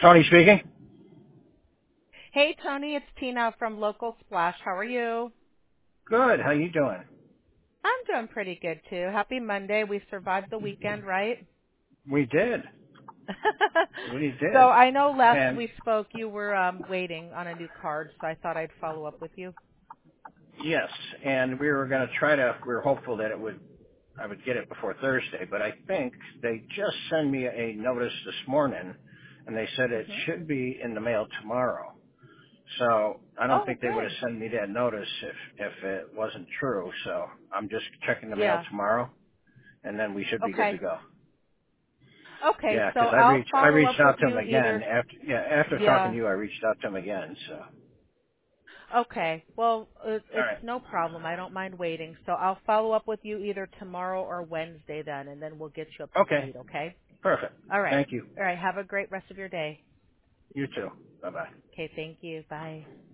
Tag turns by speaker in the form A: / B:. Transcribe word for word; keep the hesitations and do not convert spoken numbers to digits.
A: Tony speaking.
B: Hey, Tony, it's Tina from Local Splash. How are you?
A: Good. How you doing?
B: I'm doing pretty good, too. Happy Monday. We survived the weekend, right?
A: We did. We
B: So
A: did.
B: I know last
A: And
B: we spoke, you were um, waiting on a new card, so I thought I'd follow up with you.
A: yes, and we were going to try to. We were hopeful that it would. I would get it before Thursday, but I think they just sent me a notice this morning, and they said it
B: hmm
A: should be in the mail tomorrow. So I don't
B: Oh,
A: think they would have
B: good.
A: sent me that notice if if it wasn't true. So I'm just checking the mail
B: Yeah.
A: tomorrow, and then we should be good to
B: Okay.
A: go.
B: Okay,
A: Yeah,
B: so
A: because I
B: I'll
A: reached I
B: follow
A: reached
B: up with
A: out to him
B: you
A: again
B: either.
A: after yeah after talking
B: Yeah.
A: to you I reached out to him again. So
B: Okay. Well, it,
A: all
B: it's
A: right,
B: no problem. I don't mind waiting. So I'll follow up with you either tomorrow or Wednesday then, and then we'll get you up to
A: okay.
B: speed, okay?
A: Perfect.
B: All right.
A: Thank you.
B: All right. Have a great rest of your day.
A: You too. Bye-bye.
B: Okay. Thank you. Bye.